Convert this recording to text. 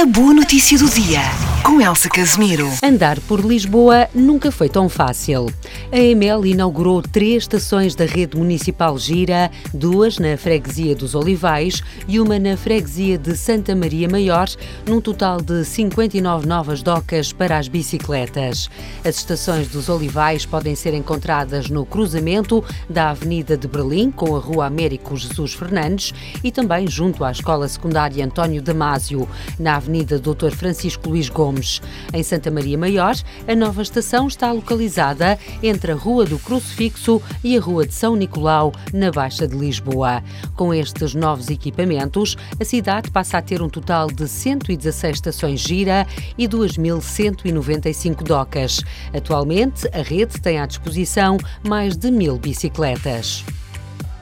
A boa notícia do dia, com Elsa Casimiro. Andar por Lisboa nunca foi tão fácil. A EML inaugurou 3 estações da rede municipal Gira, 2 na freguesia dos Olivais e uma na freguesia de Santa Maria Maior, num total de 59 novas docas para as bicicletas. As estações dos Olivais podem ser encontradas no cruzamento da Avenida de Berlim com a Rua Américo Jesus Fernandes e também junto à Escola Secundária António Damásio, na Avenida Dr. Francisco Luís Gomes. Em Santa Maria Maior, a nova estação está localizada entre a Rua do Crucifixo e a Rua de São Nicolau, na Baixa de Lisboa. Com estes novos equipamentos, a cidade passa a ter um total de 116 estações Gira e 2.195 docas. Atualmente, a rede tem à disposição mais de 1000 bicicletas.